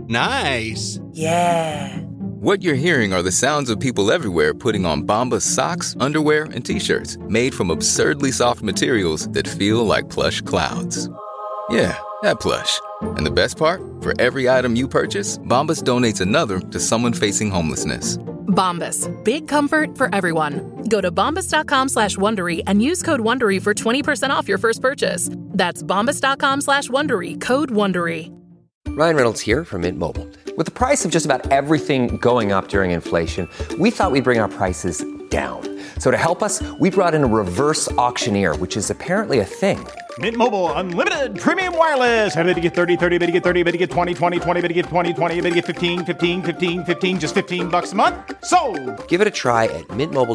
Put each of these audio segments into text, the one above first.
Nice. Yeah. What you're hearing are the sounds of people everywhere putting on Bombas socks, underwear, and T-shirts made from absurdly soft materials that feel like plush clouds. Yeah, that plush. And the best part? For every item you purchase, Bombas donates another to someone facing homelessness. Bombas. Big comfort for everyone. Go to bombas.com/Wondery and use code Wondery for 20% off your first purchase. That's bombas.com/Wondery, code Wondery. Ryan Reynolds here from Mint Mobile. With the price of just about everything going up during inflation, we thought we'd bring our prices down. So to help us, we brought in a reverse auctioneer, which is apparently a thing. Mint Mobile Unlimited Premium Wireless. How to get 30, 30, bit to get 30, bit to get 20, 20, 20, bit to get 20, 20, bit to get 15, 15, 15, 15, just $15 a month? Sold! Give it a try at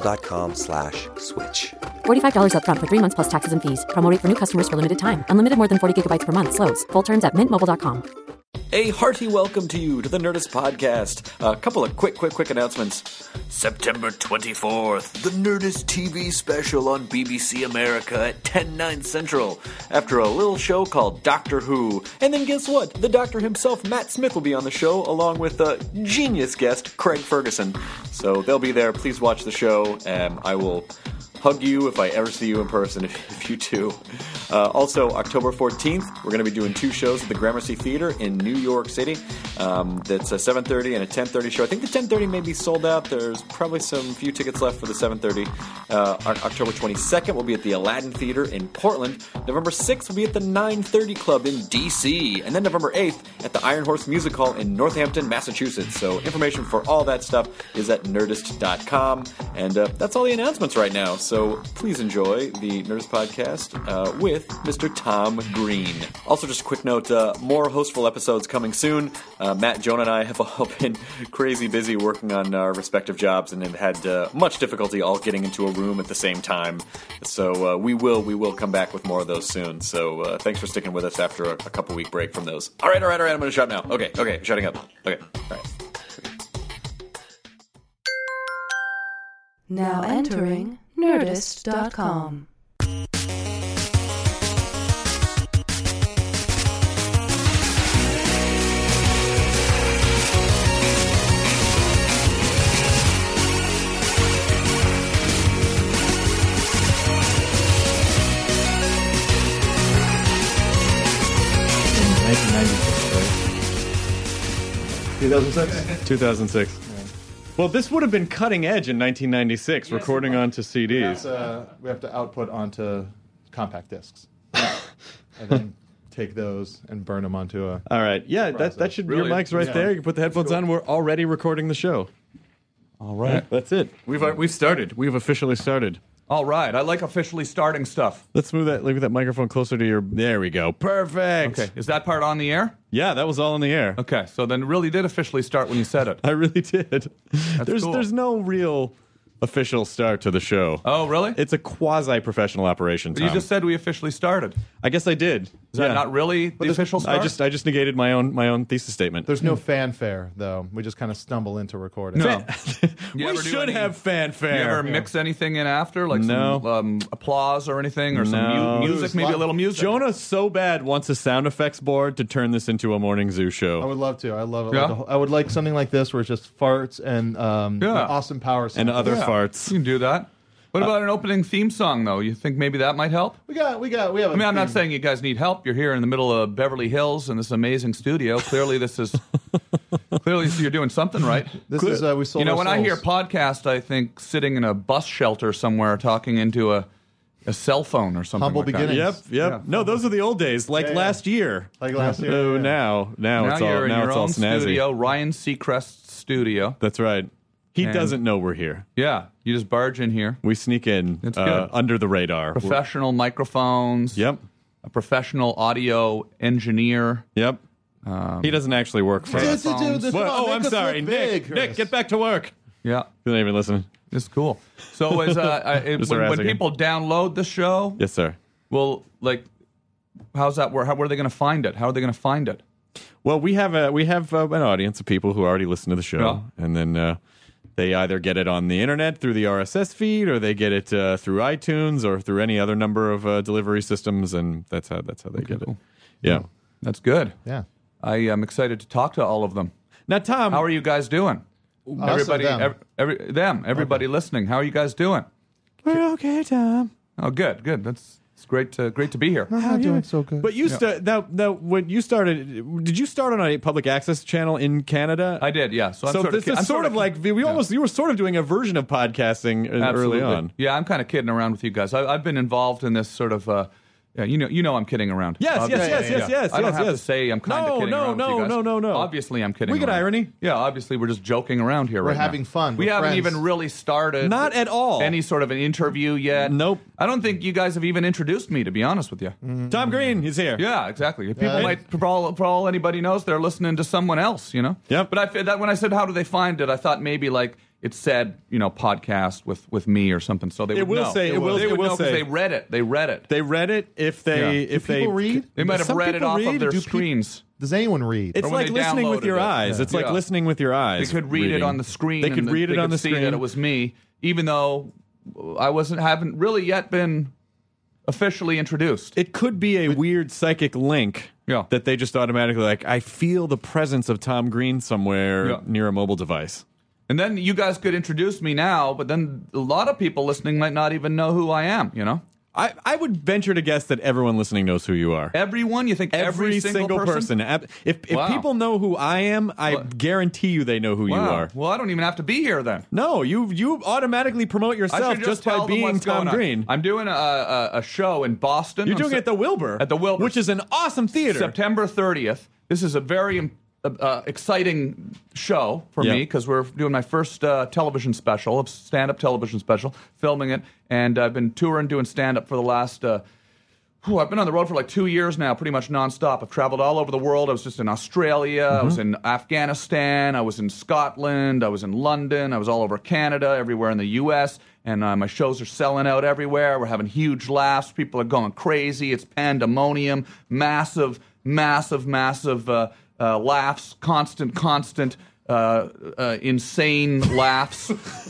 mintmobile.com/switch. $45 up front for 3 months plus taxes and fees. Promo rate for new customers for limited time. Unlimited more than 40 gigabytes per month. Slows full terms at mintmobile.com. A hearty welcome to you to the Nerdist Podcast. A couple of quick announcements. September 24th, the Nerdist TV special on BBC America at 10/9 Central, after a little show called Doctor Who. And then guess what? The Doctor himself, Matt Smith, will be on the show, along with genius guest Craig Ferguson. So they'll be there. Please watch the show. I will hug you if I ever see you in person, if you do. Also, October 14th, we're going to be doing 2 shows at the Gramercy Theater in New York City. That's a 7:30 and a 10:30 show. I think the 10:30 may be sold out. There's probably some few tickets left for the 7:30. October 22nd, we'll be at the Aladdin Theater in Portland. November 6th, we'll be at the 930 Club in D.C. And then November 8th at the Iron Horse Music Hall in Northampton, Massachusetts. So information for all that stuff is at nerdist.com. And that's all the announcements right now. So please enjoy the Nerdist Podcast with Mr. Tom Green. Also, just a quick note, more hostful episodes coming soon. Matt, Jonah, and I have all been crazy busy working on our respective jobs and have had much difficulty all getting into a room at the same time. So we will come back with more of those soon. So thanks for sticking with us after a couple week break from those. All right, I'm going to shut now. Okay, shutting up. Okay, all right. Now entering Nerdist.com. In 1996. 2006. Well, this would have been cutting edge in 1996, yes, recording onto CDs. We have to output onto compact discs. And then take those and burn them onto a... All right. Yeah, that should... Really? Your mic's right there. You can put the headphones on. We're already recording the show. All right. That's it. We've started. We've officially started. All right. I like officially starting stuff. Let's move that microphone closer to your... There we go. Perfect. Okay. Is that part on the air? Yeah, that was all in the air. Okay. So then it really did officially start when you said it. I really did. That's cool. There's no real official start to the show. Oh, really? It's a quasi-professional operation, Tom. But you just said we officially started. I guess I did. Is that not really the official start? I just negated my own thesis statement. There's no fanfare, though. We just kind of stumble into recording. No. We should have fanfare. You ever mix anything in after? Like some applause or anything? Or some music? Maybe a little music? Jonah so bad wants a sound effects board to turn this into a morning zoo show. I would love to. I love it. Yeah? I would like something like this where it's just farts and awesome power sound. And other farts. You can do that. What about an opening theme song, though? You think maybe that might help? We have. I mean, I'm not saying you guys need help. You're here in the middle of Beverly Hills in this amazing studio. Clearly, you're doing something right. This is we sold. When I hear podcast, I think sitting in a bus shelter somewhere talking into a cell phone or something. Humble like beginnings. That. Yep. Yeah. No, those are the old days, last year. Like last year. Oh, now it's you're all in your it's all own snazzy. studio, Ryan Seacrest's studio. That's right. He doesn't know we're here. Yeah, you just barge in here. We sneak in under the radar. Professional microphones. Yep. A professional audio engineer. Yep. He doesn't actually work for us. I'm sorry. Nick, get back to work. Yeah. You're not even listening. It's cool. So when people download the show... Yes, sir. Well, how's that work? Where are they going to find it? How are they going to find it? Well, we have an audience of people who already listen to the show. Yeah. And then... they either get it on the internet through the RSS feed, or they get it through iTunes, or through any other number of delivery systems, and that's how they get it. Yeah, that's good. Yeah. I am excited to talk to all of them. Now, Tom, How are you guys doing? Everybody, everybody listening, how are you guys doing? we're okay, Tom. Oh, good. It's great to be here. How doing so good? But you now when you started, did you start on a public access channel in Canada? I did, yeah. So, This is sort of like you were sort of doing a version of podcasting early on. Yeah, I'm kind of kidding around with you guys. I've been involved in this sort of. Yeah, you know I'm kidding around. Yes. I don't have to say I'm kind of kidding around with you guys. No. Obviously, I'm kidding We get around. irony. Yeah, obviously, we're just joking around here We're right having now. fun. We We're haven't friends. even really started. Not at all. Any sort of an interview yet. Nope. I don't think you guys have even introduced me, to be honest with you. Tom Green is here. Yeah, exactly. People might, for all anybody knows, they're listening to someone else, you know? Yep. But when I said, how do they find it, I thought maybe like it said, podcast with me or something. So they would know. It will know because say. they read it. They read it. They read it if they Do people read? They might have Some read it people off read. of their Do screens. Does anyone read? It's Or when like they listening with downloaded your it. eyes. It's like Yeah. listening with your eyes. They could read it on the screen. They could read it on the see screen. that it was me, even though haven't really yet been officially introduced. It could be a weird psychic link that they just automatically I feel the presence of Tom Green somewhere near a mobile device. And then you guys could introduce me now, but then a lot of people listening might not even know who I am, you know? I would venture to guess that everyone listening knows who you are. Everyone? You think every single person? If people know who I am, I guarantee you they know who you are. Well, I don't even have to be here then. No, you automatically promote yourself just by being Tom Green. I'm doing a show in Boston. You're doing it at the Wilbur. At the Wilbur. Which is an awesome theater. September 30th. This is a very exciting show for me because we're doing my first television special, a stand-up television special, filming it, and I've been touring doing stand-up for the last. I've been on the road for like 2 years now, pretty much nonstop. I've traveled all over the world. I was just in Australia. I was in Afghanistan. I was in Scotland. I was in London. I was all over Canada, everywhere in the U.S., and my shows are selling out everywhere. We're having huge laughs. People are going crazy. It's pandemonium, massive laughs, constant, insane laughs.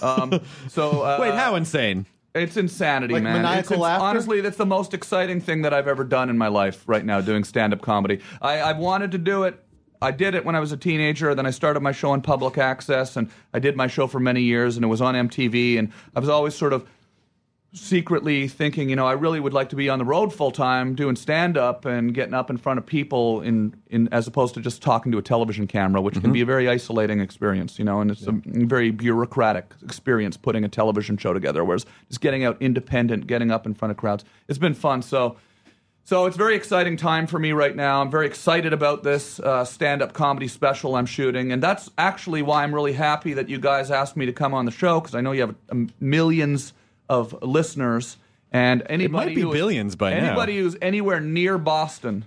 Wait, how insane? It's insanity, Like man. maniacal laughter? Honestly, that's the most exciting thing that I've ever done in my life right now, doing stand-up comedy. I've wanted to do it. I did it when I was a teenager. Then I started my show on public access, and I did my show for many years, and it was on MTV. And I was always sort of secretly thinking, I really would like to be on the road full time doing stand up and getting up in front of people in as opposed to just talking to a television camera, which can be a very isolating experience, and it's a very bureaucratic experience putting a television show together, whereas just getting out independent, getting up in front of crowds, it's been fun. So it's a very exciting time for me right now. I'm very excited about this stand-up comedy special I'm shooting, and that's actually why I'm really happy that you guys asked me to come on the show, because I know you have millions of listeners, and anybody it might be billions by now. Anybody who's anywhere near Boston,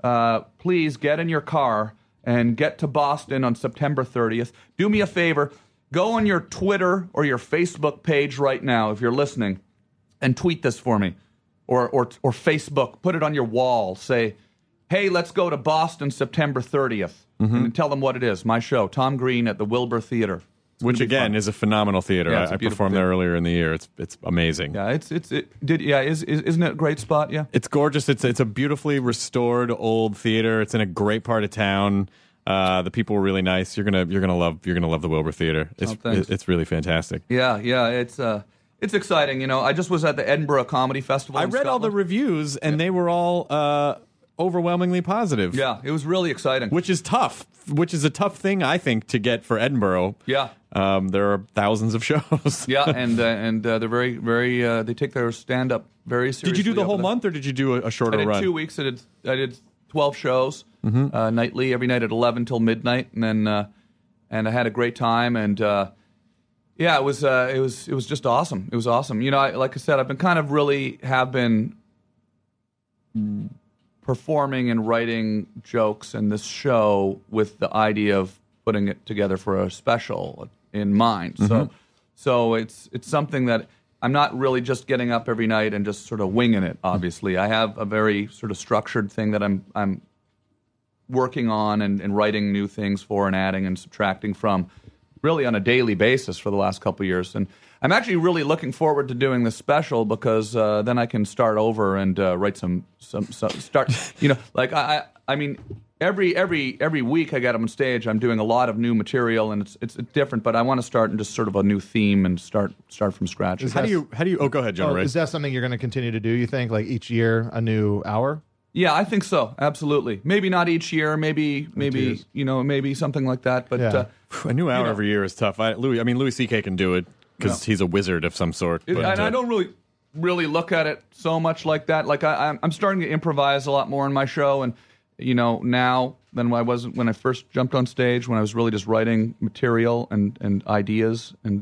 please get in your car and get to Boston on September 30th. Do me a favor, go on your Twitter or your Facebook page right now if you're listening, and tweet this for me, or Facebook, put it on your wall. Say, hey, let's go to Boston September 30th, and tell them what it is. My show, Tom Green at the Wilbur Theater. Which again is a phenomenal theater. Yeah, I performed there earlier in the year. It's amazing. Yeah, isn't it a great spot? Yeah, it's gorgeous. It's a beautifully restored old theater. It's in a great part of town. The people were really nice. You're gonna love the Wilbur Theater. It's really fantastic. Yeah, it's exciting. I just was at the Edinburgh Comedy Festival. I read all the reviews, and they were all overwhelmingly positive. Yeah, it was really exciting. Which is tough. Which is a tough thing, I think, to get for Edinburgh. Yeah. There are thousands of shows. Yeah, and they're very, very. They take their stand-up very seriously. Did you do the whole month, or did you do a shorter run? I did 2 weeks. I did 12 shows nightly, every night at 11 till midnight, and then and I had a great time. And it was just awesome. It was awesome. Like I said, I've been performing and writing jokes in this show with the idea of putting it together for a special in mind. So it's something that I'm not really just getting up every night and just sort of winging it. Obviously, I have a very sort of structured thing that I'm working on and writing new things for and adding and subtracting from, really on a daily basis for the last couple of years. And I'm actually really looking forward to doing this special because then I can start over and write some start. Like I mean, every week I get up on stage, I'm doing a lot of new material, and it's different. But I want to start in just sort of a new theme and start from scratch. How do you? Oh, go ahead, John. Ray. Is that something you're going to continue to do? You think, like each year, a new hour? Yeah, I think so. Absolutely. Maybe not each year. Maybe maybe something like that. But a new hour every year is tough. Louis C.K. can do it because he's a wizard of some sort. And I don't really look at it so much like that. Like I'm starting to improvise a lot more in my show, and now than I wasn't when I first jumped on stage, when I was really just writing material and ideas and.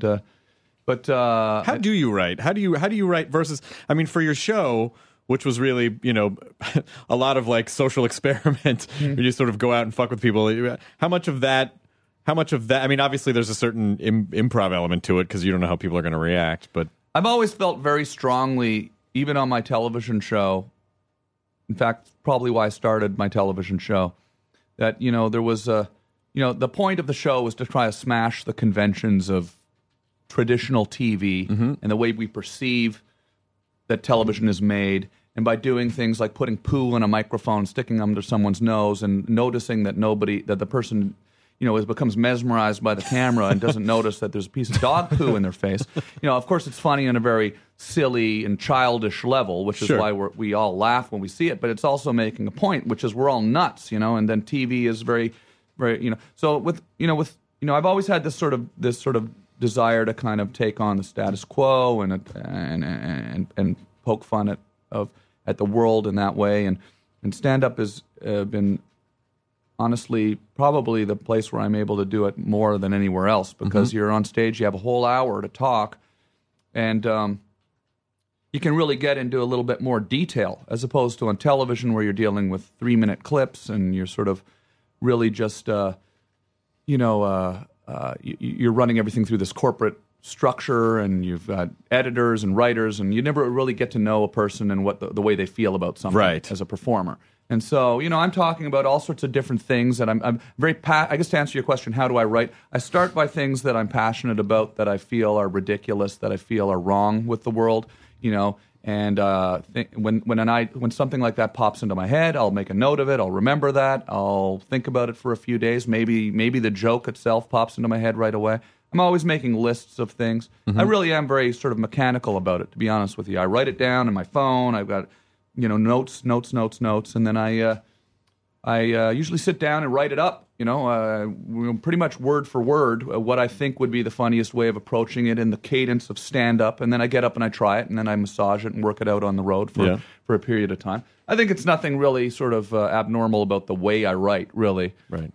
How do you write? How do you write versus? I mean, for your show, which was really a lot of like social experiment, where you sort of go out and fuck with people. How much of that? I mean, obviously, there's a certain improv element to it because you don't know how people are going to react. But I've always felt very strongly, even on my television show. In fact, probably why I started my television show, that there was the point of the show was to try to smash the conventions of traditional TV and the way we perceive that television is made, and by doing things like putting poo in a microphone, sticking them to someone's nose, and noticing that the person becomes mesmerized by the camera and doesn't notice that there's a piece of dog poo in their face. Of course, it's funny on a very silly and childish level, which is why we all laugh when we see it. But it's also making a point, which is we're all nuts, And then TV is very, very, So I've always had this sort of desire to kind of take on the status quo and poke fun at the world in that way. And stand up has been. Honestly, probably the place where I'm able to do it more than anywhere else because you're on stage, you have a whole hour to talk, and you can really get into a little bit more detail as opposed to on television where you're dealing with 3-minute clips and you're sort of really just, you're running everything through this corporate structure and you've got editors and writers and you never really get to know a person and what the way they feel about something as a performer. And so, I'm talking about all sorts of different things that I'm very, I guess to answer your question, how do I write? I start by things that I'm passionate about, that I feel are ridiculous, that I feel are wrong with the world, and when something like that pops into my head, I'll make a note of it, I'll remember that, I'll think about it for a few days, maybe the joke itself pops into my head right away. I'm always making lists of things. I really am very sort of mechanical about it, to be honest with you. I write it down on my phone, I've got notes, and then I usually sit down and write it up, pretty much word for word, what I think would be the funniest way of approaching it in the cadence of stand-up, and then I get up and I try it, and then I massage it and work it out on the road for a period of time. I think it's nothing really sort of abnormal about the way I write, really. Right.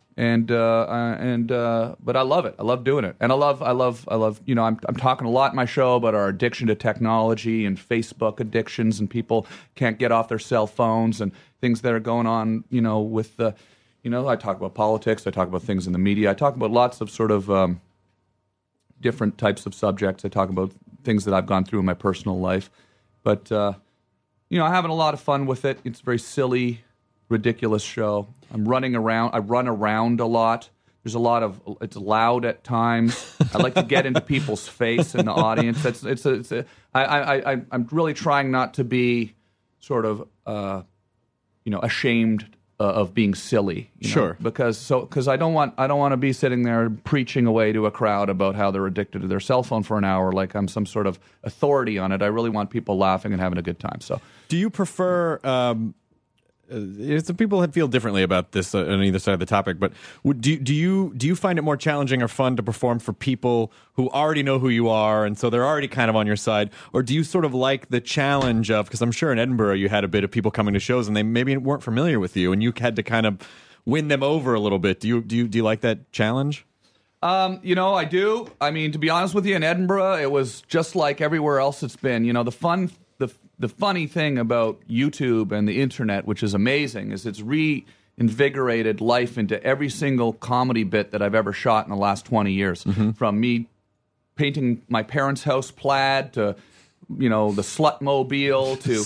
But I love it. I love doing it, and I love. I'm talking a lot in my show about our addiction to technology and Facebook addictions, and people can't get off their cell phones and things that are going on. With the, I talk about politics. I talk about things in the media. I talk about lots of sort of different types of subjects. I talk about things that I've gone through in my personal life, but I'm having a lot of fun with it. It's a very silly, ridiculous show. I'm running around. I run around a lot. There's a lot of. It's loud at times. I like to get into people's face in the audience. I'm really trying not to be sort of ashamed of being silly. Because I don't want to be sitting there preaching away to a crowd about how they're addicted to their cell phone for an hour like I'm some sort of authority on it. I really want people laughing and having a good time. So, do you prefer? Some people feel differently about this on either side of the topic, but do you find it more challenging or fun to perform for people who already know who you are and so they're already kind of on your side, or do you sort of like the challenge of, because I'm sure in Edinburgh you had a bit of people coming to shows and they maybe weren't familiar with you and you had to kind of win them over a little bit. Do you like that challenge? I do. I mean, to be honest with you, in Edinburgh it was just like everywhere else it's been. The funny thing about YouTube and the internet, which is amazing, is it's reinvigorated life into every single comedy bit that I've ever shot in the last 20 years. From me painting my parents' house plaid to, the Slutmobile to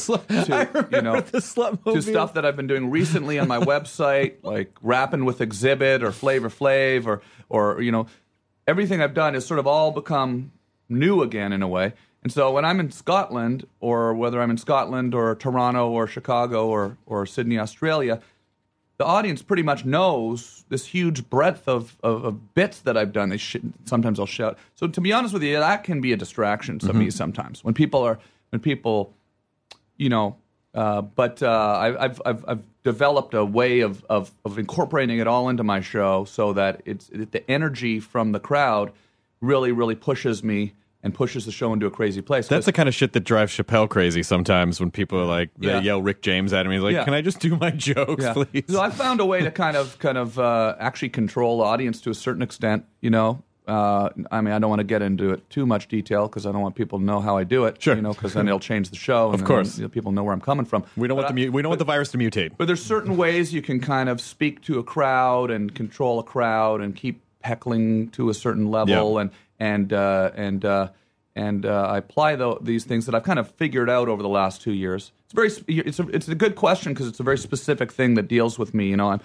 stuff that I've been doing recently on my website, like rapping with Exhibit or Flavor Flav or everything I've done has sort of all become new again in a way. And so when I'm in Scotland, or whether I'm in Scotland or Toronto or Chicago or Sydney, Australia, the audience pretty much knows this huge breadth of bits that I've done. Sometimes I'll shout. So to be honest with you, that can be a distraction to me sometimes when people, you know. But I've developed a way of incorporating it all into my show so that the energy from the crowd really, really pushes me and pushes the show into a crazy place. That's the kind of shit that drives Chappelle crazy sometimes when people are like, they yell Rick James at him. He's like, can I just do my jokes, please? So I found a way to kind of actually control the audience to a certain extent, you know. I mean, I don't want to get into it too much detail because I don't want people to know how I do it. Sure. You know, because then it'll change the show. And of course, then, people know where I'm coming from. We don't want the virus to mutate. But there's certain ways you can kind of speak to a crowd and control a crowd and keep heckling to a certain level, and I apply these things that I've kind of figured out over the last 2 years. It's a good question because it's a very specific thing that deals with me. You know,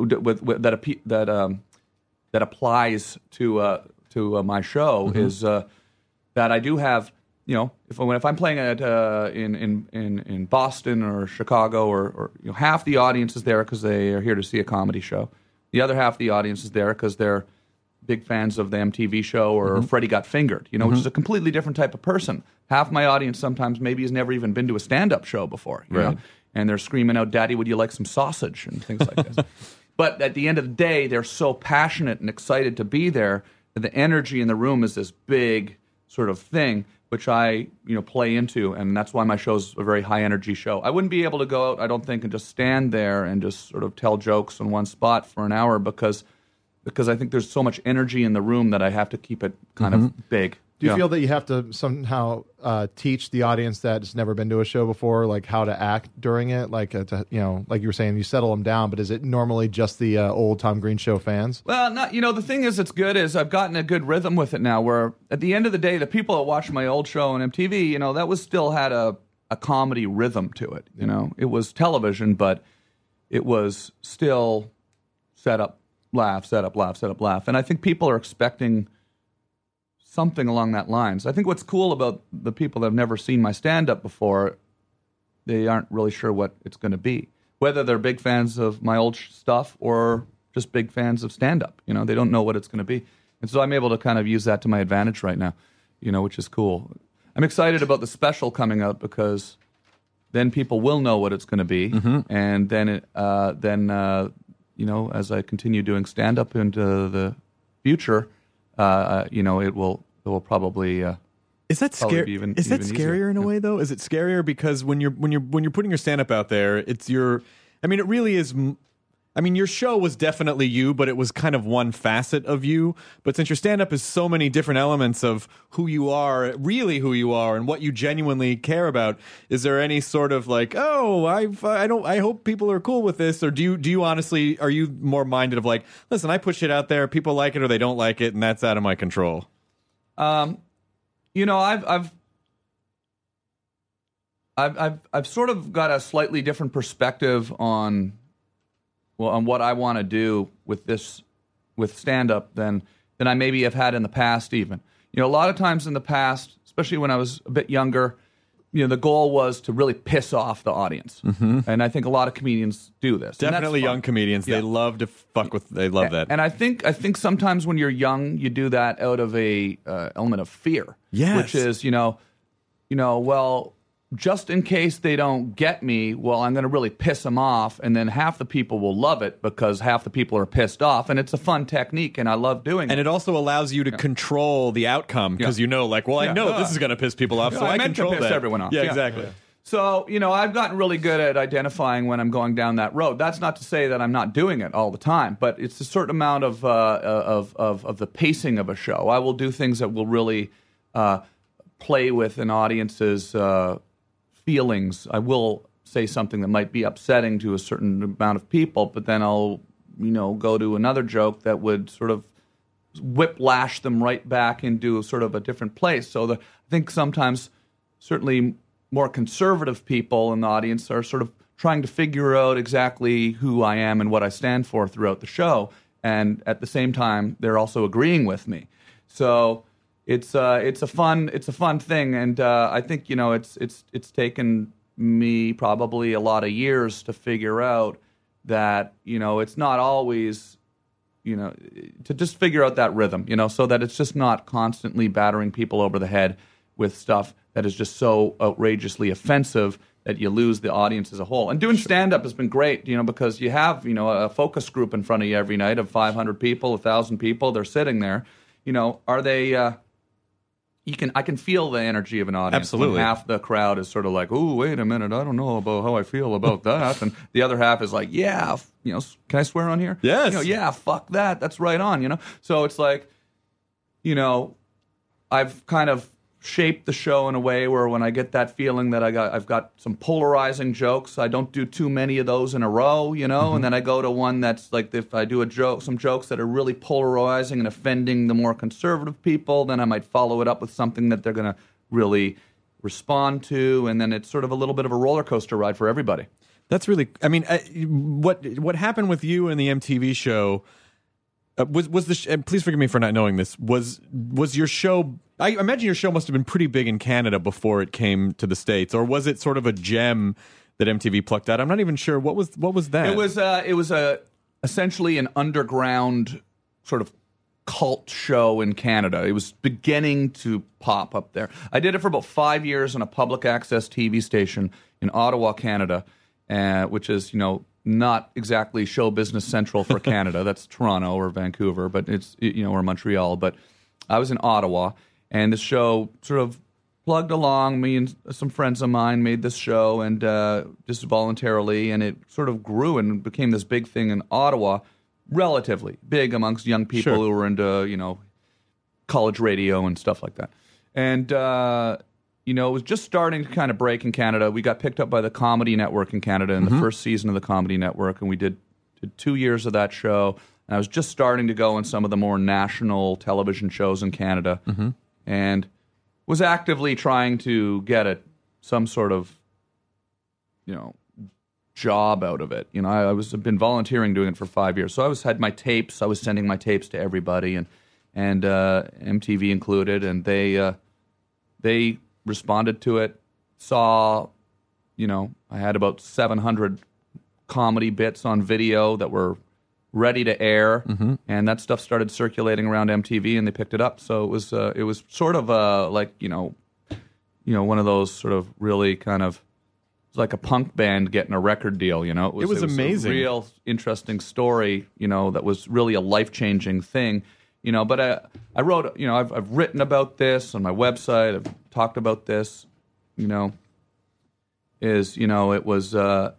that applies to my show is that I do have, you know, if I'm playing at in Boston or Chicago or you know, half the audience is there because they are here to see a comedy show. The other half of the audience is there because they're big fans of the MTV show or Freddie Got Fingered, you know, which is a completely different type of person. Half my audience sometimes maybe has never even been to a stand-up show before, you know, and they're screaming out, "Daddy, would you like some sausage?" and things like this. But at the end of the day, they're so passionate and excited to be there that the energy in the room is this big sort of thing, which I, you know, play into, and that's why my show's a very high-energy show. I wouldn't be able to go out, I don't think, and just stand there and just sort of tell jokes in one spot for an hour because I think there's so much energy in the room that I have to keep it kind of big. Do you feel that you have to somehow teach the audience that's never been to a show before, like how to act during it? Like, you know, like you were saying, you settle them down, but is it normally just the old Tom Green Show fans? Well, not, you know, the thing is, it's good is I've gotten a good rhythm with it now where at the end of the day, the people that watched my old show on MTV, you know, that was still had a comedy rhythm to it. You know, it was television, but it was still set up, laugh, set up, laugh, set up, laugh. And I think people are expecting something along that lines. I think what's cool about the people that have never seen my stand-up before, they aren't really sure what it's going to be. Whether they're big fans of my old stuff or just big fans of stand-up. You know, they don't know what it's going to be. And so I'm able to kind of use that to my advantage right now, you know, which is cool. I'm excited about the special coming out because then people will know what it's going to be. And then, you know, as I continue doing stand-up into the future, you know, it will probably. Is that scary? Is that even scarier easier. in a way though? Is it scarier because when you're putting your stand up out there, it's your. I mean, it really is. I mean, your show was definitely you, but it was kind of one facet of you. But since your stand up is so many different elements of who you are, really who you are, and what you genuinely care about, is there any sort of like, oh, I hope people are cool with this, or do you honestly, are you more minded of like, listen, I push it out there, people like it or they don't like it, and that's out of my control? You know, I've sort of got a slightly different perspective on what I want to do with stand-up than I maybe have had in the past even. You know, a lot of times in the past, especially when I was a bit younger, you know, the goal was to really piss off the audience. And I think a lot of comedians do this. Definitely young comedians. They love to fuck with, they love that. And I think sometimes when you're young, you do that out of a element of fear. Yes. Which is, you know, well, just in case they don't get me, well, I'm going to really piss them off, and then half the people will love it because half the people are pissed off, and it's a fun technique, and I love doing it. And it also allows you to control the outcome because you know, like, well, I know this is going to piss people off, so I control to piss everyone off. Yeah, exactly. So, you know, I've gotten really good at identifying when I'm going down that road. That's not to say that I'm not doing it all the time, but it's a certain amount of the pacing of a show. I will do things that will really play with an audience's feelings. I will say something that might be upsetting to a certain amount of people, but then I'll, you know, go to another joke that would sort of whiplash them right back into sort of a different place. So I think sometimes certainly more conservative people in the audience are sort of trying to figure out exactly who I am and what I stand for throughout the show, and at the same time they're also agreeing with me. So it's a fun thing, and I think, you know, it's taken me probably a lot of years to figure out that, it's not always, to just figure out that rhythm, so that it's just not constantly battering people over the head with stuff that is just so outrageously offensive that you lose the audience as a whole. And doing stand-up has been great, because you have, a focus group in front of you every night of 500 people, 1,000 people. They're sitting there. Are they... I can feel the energy of an audience. Absolutely. When half the crowd is sort of like, "Oh, wait a minute, I don't know about how I feel about that," and the other half is like, "Yeah, can I swear on here? Yes. Yeah, fuck that. That's right on." So it's like, I've kind of shaped the show in a way where when I get that feeling that I've got some polarizing jokes, I don't do too many of those in a row, and then I go to one that's like, if I do some jokes that are really polarizing and offending the more conservative people, then I might follow it up with something that they're going to really respond to, and then it's sort of a little bit of a roller coaster ride for everybody. That's really, what happened with you and the MTV show was the and please forgive me for not knowing this, was your show, I imagine your show must have been pretty big in Canada before it came to the States, or was it sort of a gem that MTV plucked out? I'm not even sure. What was that? It was essentially an underground sort of cult show in Canada. It was beginning to pop up there. I did it for about 5 years on a public access TV station in Ottawa, Canada, which is, not exactly show business central for Canada. That's Toronto or Vancouver, but it's, or Montreal. But I was in Ottawa, and this show sort of plugged along. Me and some friends of mine made this show, and just voluntarily, and it sort of grew and became this big thing in Ottawa, relatively big amongst young people who were into, college radio and stuff like that. And it was just starting to kind of break in Canada. We got picked up by the Comedy Network in Canada in the first season of the Comedy Network, and we did 2 years of that show. And I was just starting to go in some of the more national television shows in Canada, and was actively trying to get some sort of, job out of it. I've been volunteering doing it for 5 years. So had my tapes. I was sending my tapes to everybody, and MTV included, and they responded to it, saw, I had about 700 comedy bits on video that were ready to air, and that stuff started circulating around MTV, and they picked it up. So it was sort of one of those sort of really kind of, it was like a punk band getting a record deal, It was amazing. A real interesting story, that was really a life-changing thing. But I wrote, I've written about this on my website. I've talked about this, it was,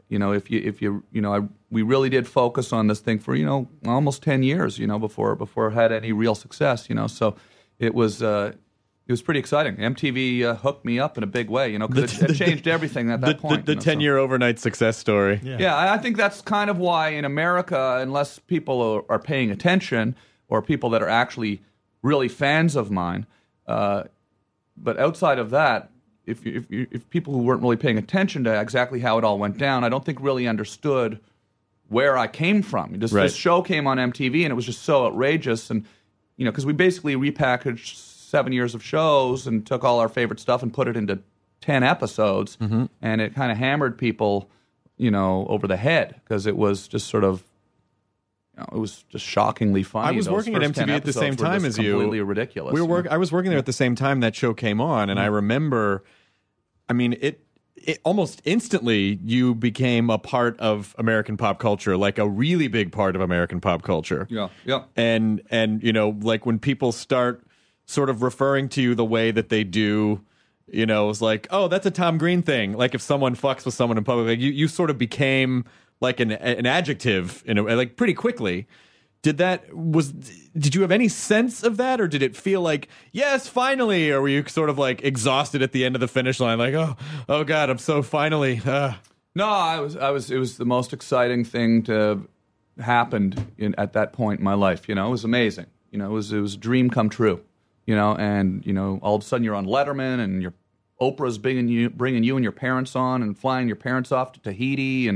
we really did focus on this thing for, almost 10 years, before it had any real success, so it was pretty exciting. MTV hooked me up in a big way, because it changed everything at that point. The 10-year overnight success story. Yeah, I think that's kind of why in America, unless people are paying attention, or people that are actually really fans of mine. But outside of that, if people who weren't really paying attention to exactly how it all went down, I don't think really understood where I came from. This show came on MTV, and it was just so outrageous. And, because we basically repackaged 7 years of shows and took all our favorite stuff and put it into 10 episodes. And it kind of hammered people, over the head, because it was just sort of, it was just shockingly funny. I was working at MTV at the same time as you. Completely ridiculous. I was working there at the same time that show came on, and I remember, it almost instantly you became a part of American pop culture, like a really big part of American pop culture. Yeah. And like when people start sort of referring to you the way that they do, it's like, oh, that's a Tom Green thing. Like if someone fucks with someone in public, like you sort of became like an adjective like pretty quickly. Did you have any sense of that, or did it feel like, yes, finally, or were you sort of like exhausted at the end of the finish line, like, oh God, I'm so finally. No, it was the most exciting thing to happened at that point in my life. It was amazing. It was a dream come true. And all of a sudden you're on Letterman, and Oprah's bringing you and your parents on, and flying your parents off to Tahiti, and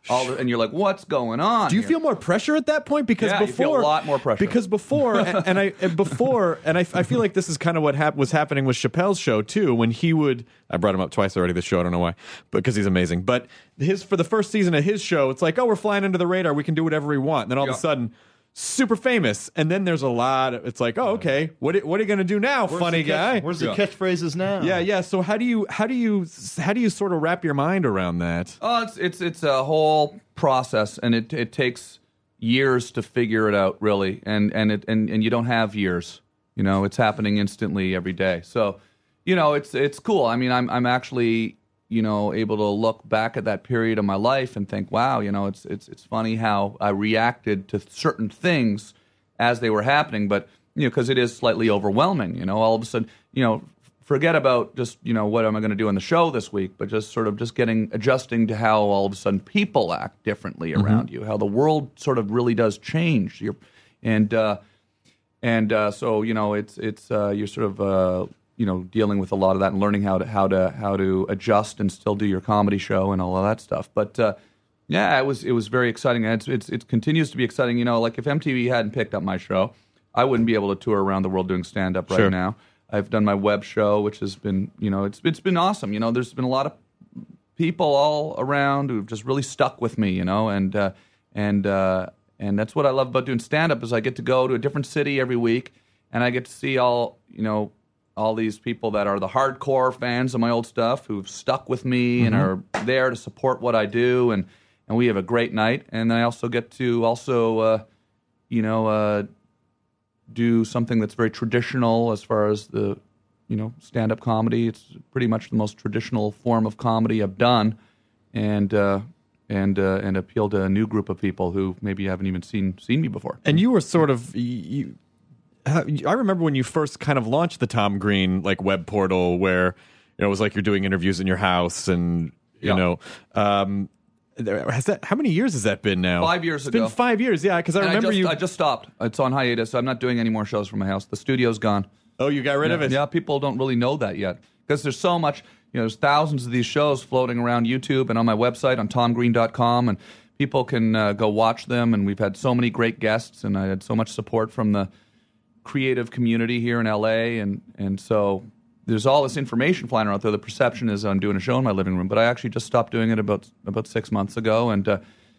and you're like, what's going on? Do you here? feel more pressure at that point? Because Yeah, before, you feel a lot more pressure. Because before, I feel like this is kind of what was happening with Chappelle's show too. When he would, I brought him up twice already this show. I don't know why, because he's amazing. But for the first season of his show, it's like, oh, we're flying under the radar. We can do whatever we want. And then all of a sudden, super famous, and then there's a lot. It's like, oh, okay, what are you going to do now, funny guy? Where's the catchphrases now? Yeah. So how do you sort of wrap your mind around that? Oh, it's a whole process, and it takes years to figure it out, really, and you don't have years. You know, it's happening instantly every day. So, you know, it's cool. I mean, I'm actually, you know, able to look back at that period of my life and think, wow, you know, it's funny how I reacted to certain things as they were happening, but, you know, because it is slightly overwhelming, you know, all of a sudden, you know, forget about just, you know, what am I going to do in the show this week, but just sort of adjusting to how all of a sudden people act differently around you, how the world sort of really does change. So, you know, it's you're sort of, you know, dealing with a lot of that and learning how to adjust and still do your comedy show and all of that stuff. But yeah, it was very exciting. And it continues to be exciting. You know, like if MTV hadn't picked up my show, I wouldn't be able to tour around the world doing stand up right now. I've done my web show, which has been, you know, it's been awesome. You know, there's been a lot of people all around who've just really stuck with me. You know, and that's what I love about doing stand up is I get to go to a different city every week, and I get to see all these people that are the hardcore fans of my old stuff who've stuck with me and are there to support what I do, and we have a great night. And I also get to do something that's very traditional as far as the, you know, stand-up comedy. It's pretty much the most traditional form of comedy I've done, and appeal to a new group of people who maybe haven't even seen me before. And you were sort of I remember when you first kind of launched the Tom Green like web portal, where, you know, it was like you're doing interviews in your house, and you know, how many years has that been now? 5 years ago. It's been 5 years, yeah. Because I remember I just stopped. It's on hiatus. I'm not doing any more shows from my house. The studio's gone. Oh, you got rid of it? Yeah, people don't really know that yet because there's so much. You know, there's thousands of these shows floating around YouTube and on my website on tomgreen.com, and people can go watch them. And we've had so many great guests, and I had so much support from the creative community here in LA, and so there's all this information flying around there. The perception is I'm doing a show in my living room, but I actually just stopped doing it about 6 months ago, and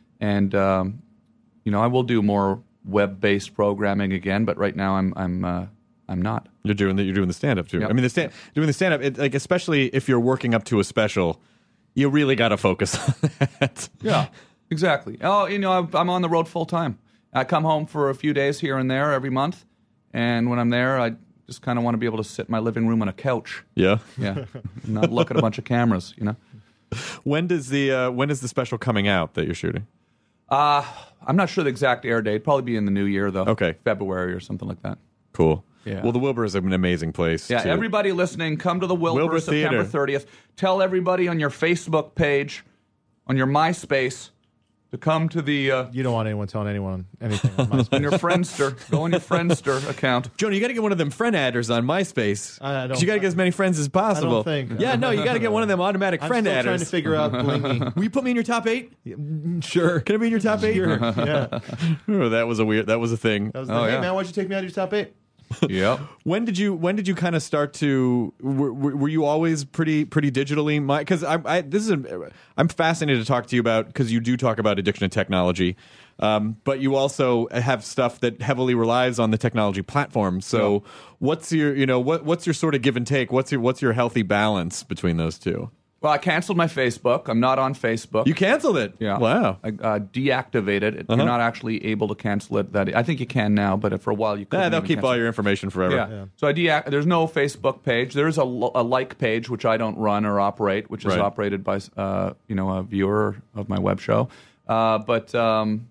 you know, I will do more web-based programming again, but right now I'm not. You're doing the stand-up too. Yep. I mean, doing the stand-up, like especially if you're working up to a special, you really got to focus on that. Yeah, exactly. Oh, you know, I'm on the road full time. I come home for a few days here and there every month. And when I'm there, I just kind of want to be able to sit in my living room on a couch. Yeah, yeah, not look at a bunch of cameras. You know. When is the special coming out that you're shooting? I'm not sure the exact air date. Probably be in the new year though. Okay, February or something like that. Cool. Yeah. Well, the Wilbur is an amazing place. Yeah. Everybody listening, come to the Wilbur September 30th. Tell everybody on your Facebook page, on your MySpace, to come to the... you don't want anyone telling anyone anything on MySpace. On your Friendster. Go on your Friendster account. Jonah, you got to get one of them friend adders on MySpace. Because you got to get as many friends as possible. I don't think. Yeah, no, you got to get one of them automatic friend I'm still adders. trying to figure out Blingy. Will you put me in your top 8? Sure. Can I be in your top 8? Sure. Yeah. Oh, that was a thing. That was hey, man, why'd you take me out of your top 8? Yep. When did you kind of start to? Were you always pretty digitally? Because I'm fascinated to talk to you about, because you do talk about addiction and technology, but you also have stuff that heavily relies on the technology platform. So what's your sort of give and take? What's your healthy balance between those two? Well, I canceled my Facebook. I'm not on Facebook. You canceled it? Yeah. Wow. I deactivated it. You're not actually able to cancel it. I think you can now, but for a while you couldn't. They'll keep all your information forever. Yeah. So there's no Facebook page. There's a like page, which I don't run or operate, which is operated by a viewer of my web show. But I'm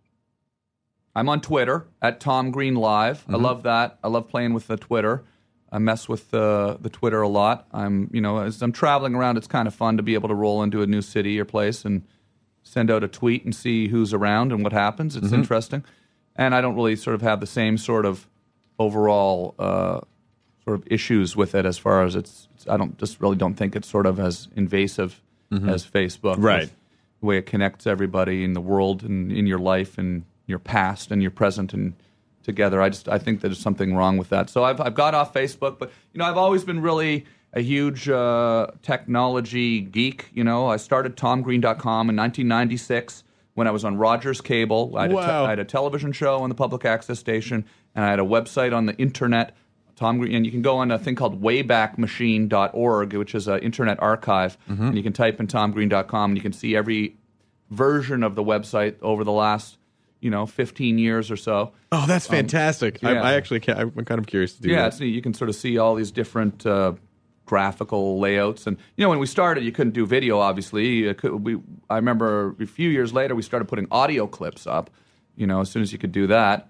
on Twitter at Tom Green Live. I love that. I love playing with the Twitter. I mess with the Twitter a lot. As I'm traveling around, it's kind of fun to be able to roll into a new city or place and send out a tweet and see who's around and what happens. It's interesting. And I don't really sort of have the same sort of overall sort of issues with it as far as I don't think it's sort of as invasive as Facebook. Right. the way it connects everybody in the world and in your life and your past and your present and together. I think there's something wrong with that. So I've got off Facebook, but I've always been really a huge technology geek. I started TomGreen.com in 1996 when I was on Rogers Cable. I had a television show on the public access station, and I had a website on the internet. Tom Green, and you can go on a thing called waybackmachine.org, which is an internet archive, and you can type in TomGreen.com, and you can see every version of the website over the last 15 years or so. Oh, that's fantastic. Yeah. I actually can't. I'm kind of curious to do that. Yeah, it's neat. You can sort of see all these different graphical layouts. And, when we started, you couldn't do video, obviously. I remember a few years later, we started putting audio clips up, as soon as you could do that.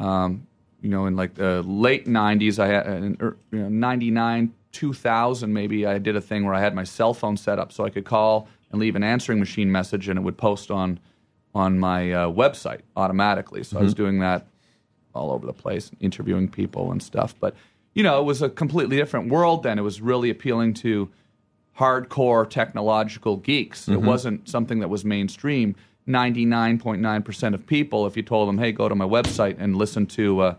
In like the late 90s, I had 99, 2000 maybe, I did a thing where I had my cell phone set up so I could call and leave an answering machine message, and it would post on my website automatically. So I was doing that all over the place, interviewing people and stuff. But, it was a completely different world then. It was really appealing to hardcore technological geeks. It wasn't something that was mainstream. 99.9% of people, if you told them, hey, go to my website and listen to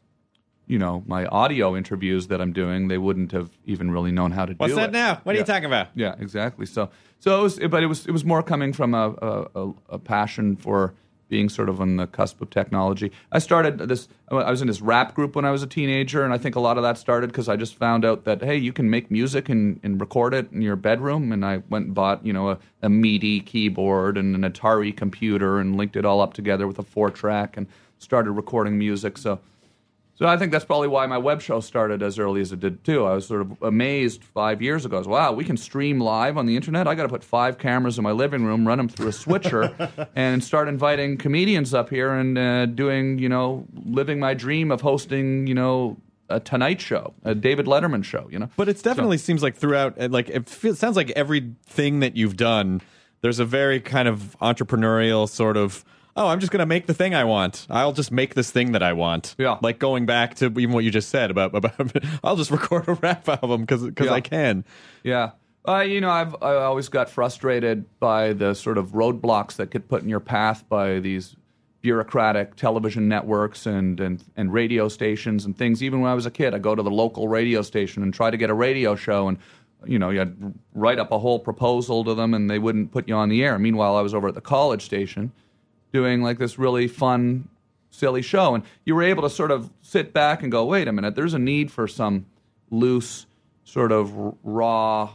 my audio interviews that I'm doing, they wouldn't have even really known how to do it. What's that now? What are you talking about? Yeah, exactly. So it was more coming from a passion for being sort of on the cusp of technology. I was in this rap group when I was a teenager, and I think a lot of that started because I just found out that, hey, you can make music and record it in your bedroom, and I went and bought, a MIDI keyboard and an Atari computer and linked it all up together with a 4-track and started recording music. So I think that's probably why my web show started as early as it did, too. I was sort of amazed 5 years ago. I was, wow, we can stream live on the internet? I got to put 5 cameras in my living room, run them through a switcher, and start inviting comedians up here and doing, living my dream of hosting, a Tonight Show, a David Letterman show, But it definitely seems like throughout, it sounds like everything that you've done, there's a very kind of entrepreneurial sort of, oh, I'm just going to make the thing I want. I'll just make this thing that I want. Yeah. Like going back to even what you just said about I'll just record a rap album because I can. Yeah. I always got frustrated by the sort of roadblocks that get put in your path by these bureaucratic television networks and radio stations and things. Even when I was a kid, I'd go to the local radio station and try to get a radio show, and you had to write up a whole proposal to them, and they wouldn't put you on the air. Meanwhile, I was over at the college station doing like this really fun, silly show. And you were able to sort of sit back and go, wait a minute, there's a need for some loose, sort of raw,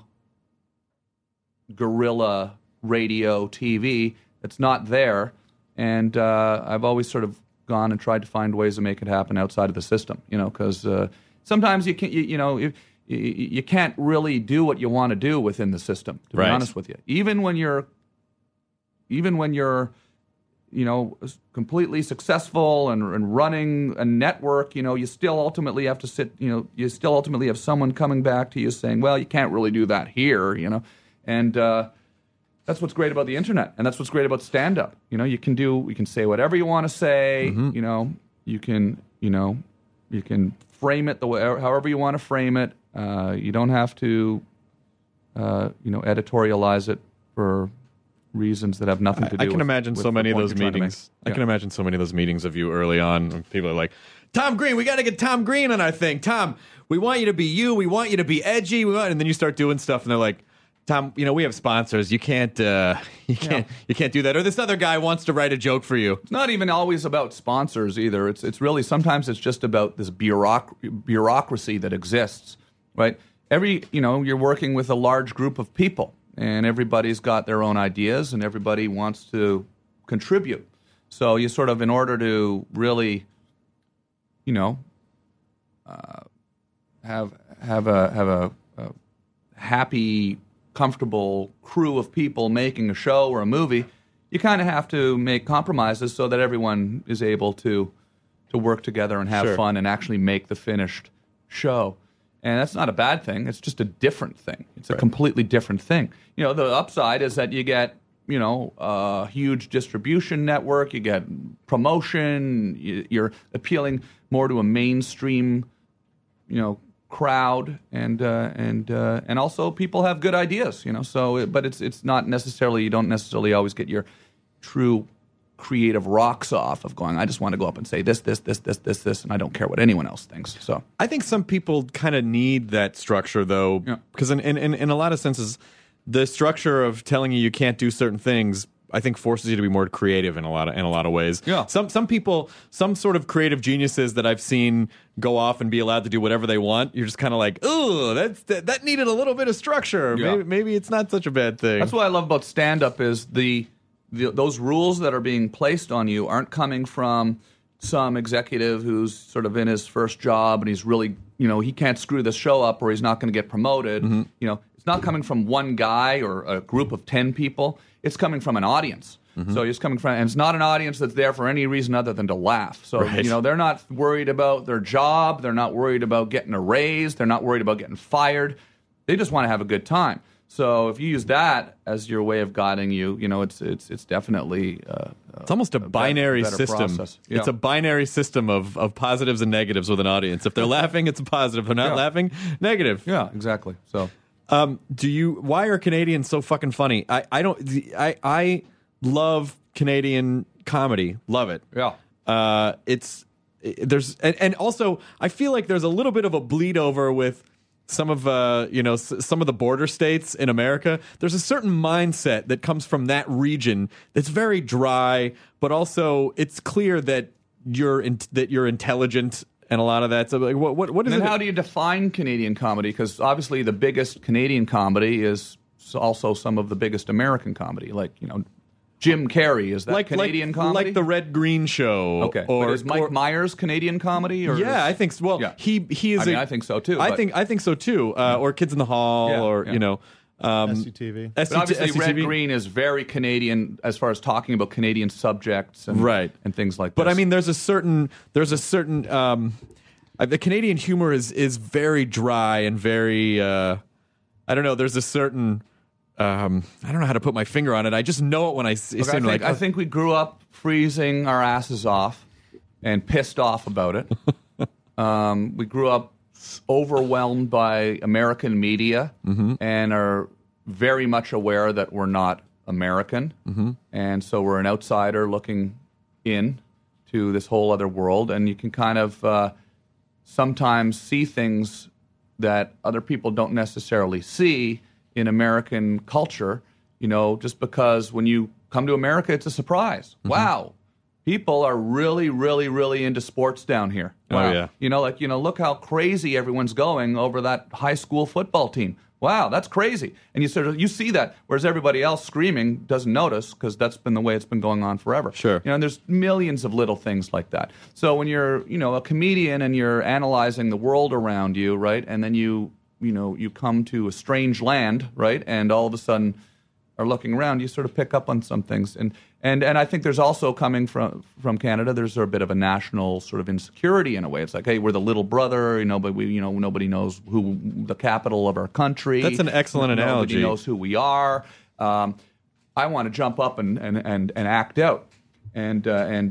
guerrilla radio TV that's not there. And I've always sort of gone and tried to find ways to make it happen outside of the system, because sometimes you can't, you can't really do what you want to do within the system, to be honest with you. Even when you're completely successful and running a network, you still ultimately have to sit, you still ultimately have someone coming back to you saying, well, you can't really do that here, and that's what's great about the internet, and that's what's great about stand-up. You can say whatever you want to say, you can frame it however you want to frame it. You don't have to, editorialize it for reasons that have nothing to do with... I can imagine so many of those meetings. I can imagine so many of those meetings of you early on. When people are like, Tom Green, we got to get Tom Green on our thing. Tom, we want you to be you. We want you to be edgy. And then you start doing stuff, and they're like, Tom, we have sponsors. You can't do that. Or this other guy wants to write a joke for you. It's not even always about sponsors either. It's really, sometimes it's just about this bureaucracy that exists, right? You're working with a large group of people, and everybody's got their own ideas, and everybody wants to contribute. So you sort of, in order to really, have a happy, comfortable crew of people making a show or a movie, you kind of have to make compromises so that everyone is able to work together and have fun and actually make the finished show. And that's not a bad thing. It's just a different thing. It's a completely different thing. The upside is that you get, a huge distribution network. You get promotion. You're appealing more to a mainstream, crowd, and also people have good ideas, So, but it's not necessarily, you don't necessarily always get your true creative rocks off of going, I just want to go up and say this, and I don't care what anyone else thinks. So I think some people kind of need that structure, though, because in a lot of senses, the structure of telling you can't do certain things, I think, forces you to be more creative in a lot of ways. Yeah. Some people, some sort of creative geniuses that I've seen go off and be allowed to do whatever they want, you're just kind of like, oh, that needed a little bit of structure. Yeah. Maybe it's not such a bad thing. That's what I love about stand-up is those rules that are being placed on you aren't coming from some executive who's sort of in his first job and he's really, he can't screw this show up or he's not going to get promoted. Mm-hmm. It's not coming from one guy or a group of 10 people. It's coming from an audience. Mm-hmm. So it's coming from, and it's not an audience that's there for any reason other than to laugh. So, Right. They're not worried about their job. They're not worried about getting a raise. They're not worried about getting fired. They just want to have a good time. So if you use that as your way of guiding you, it's definitely it's almost a binary better system. process. Yeah. It's a binary system of positives and negatives with an audience. If they're laughing, it's a positive. If they're not laughing, negative. Yeah, exactly. So why are Canadians so fucking funny? I love Canadian comedy. Love it. Yeah. And also I feel like there's a little bit of a bleed over with some of some of the border states in America. There's a certain mindset that comes from that region that's very dry, but also it's clear that you're intelligent and a lot of that. So like, what is and it? How do you define Canadian comedy? Because obviously the biggest Canadian comedy is also some of the biggest American comedy. Like Jim Carrey, is that Canadian comedy? Like the Red Green Show. Okay. But is Mike Myers Canadian comedy? Or yeah, I think so. Well, yeah. he is. I think so too. I think so too. Or Kids in the Hall, or SCTV. But obviously, Red Green is very Canadian as far as talking about Canadian subjects and and things like that. But I mean, there's a certain the Canadian humor is very dry and very I don't know. There's a certain I don't know how to put my finger on it. I just know it when I see it. I think we grew up freezing our asses off and pissed off about it. We grew up overwhelmed by American media and are very much aware that we're not American. And so we're an outsider looking in to this whole other world. And you can kind of sometimes see things that other people don't necessarily see in American culture, just because when you come to America, it's a surprise. Wow. People are really, really, really into sports down here. Wow. Oh, yeah. Look how crazy everyone's going over that high school football team. Wow, that's crazy. And you see that, whereas everybody else screaming doesn't notice because that's been the way it's been going on forever. Sure. And there's millions of little things like that. So when you're, a comedian and you're analyzing the world around you, right, and then you come to a strange land, right, and all of a sudden are looking around, you sort of pick up on some things. And I think there's also coming from Canada, there's a bit of a national sort of insecurity in a way. It's like, hey, we're the little brother, but nobody knows who the capital of our country. That's an excellent analogy. Nobody knows who we are. I want to jump up and act out. And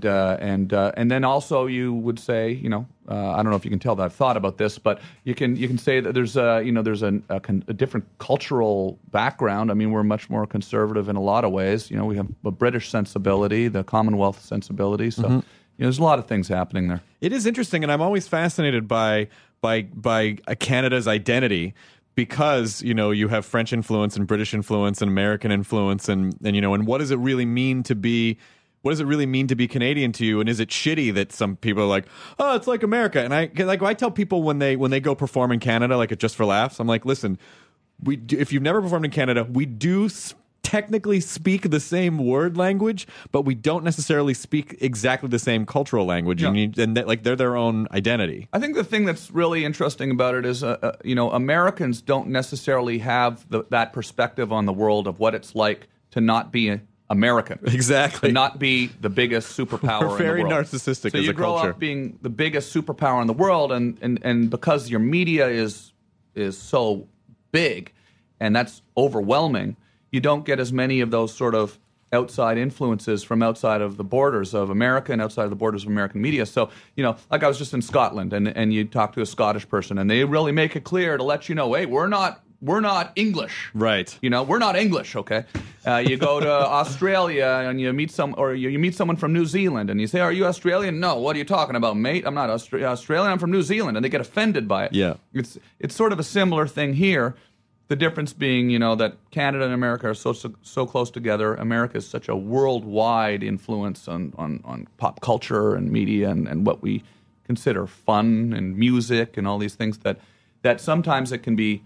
then also you would say, I don't know if you can tell that I've thought about this, but you can say that there's a different cultural background. I mean, we're much more conservative in a lot of ways. We have a British sensibility, the Commonwealth sensibility. So there's a lot of things happening there. It is interesting, and I'm always fascinated by Canada's identity. Because you have French influence and British influence and American influence, and what does it really mean to be? What does it really mean to be Canadian to you? And is it shitty that some people are like, oh, it's like America? And I tell people when they go perform in Canada, like at Just for Laughs, I'm like, listen, if you've never performed in Canada, we do technically speak the same word language, but we don't necessarily speak exactly the same cultural language. Yeah. And they're their own identity. I think the thing that's really interesting about it is, Americans don't necessarily have that perspective on the world of what it's like to not be American. Exactly. To not be the biggest superpower in the world. We're very narcissistic as a culture. So you grow up being the biggest superpower in the world, and because your media is so big, and that's overwhelming, you don't get as many of those sort of outside influences from outside of the borders of America and outside of the borders of American media. So, like I was just in Scotland, and you talk to a Scottish person, and they really make it clear to let you know, hey, we're not English. Right. We're not English, okay? You go to Australia and you meet you meet someone from New Zealand and you say, are you Australian? No, what are you talking about, mate? I'm not Australian, I'm from New Zealand. And they get offended by it. Yeah. It's sort of a similar thing here. The difference being, that Canada and America are so close together. America is such a worldwide influence on pop culture and media and what we consider fun and music and all these things that sometimes it can be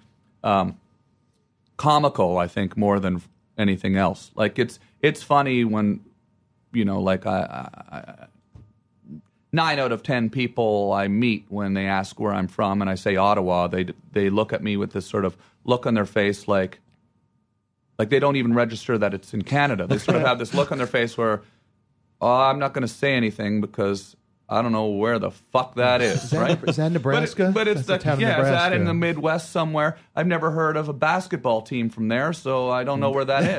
comical, I think, more than anything else. Like it's funny when, like I 9 out of 10 people I meet when they ask where I'm from and I say Ottawa, they look at me with this sort of look on their face like they don't even register that it's in Canada. They sort of have this look on their face where, I'm not going to say anything because I don't know where the fuck that is, right? Is that Nebraska? But it's That's is that in the Midwest somewhere? I've never heard of a basketball team from there, so I don't know where that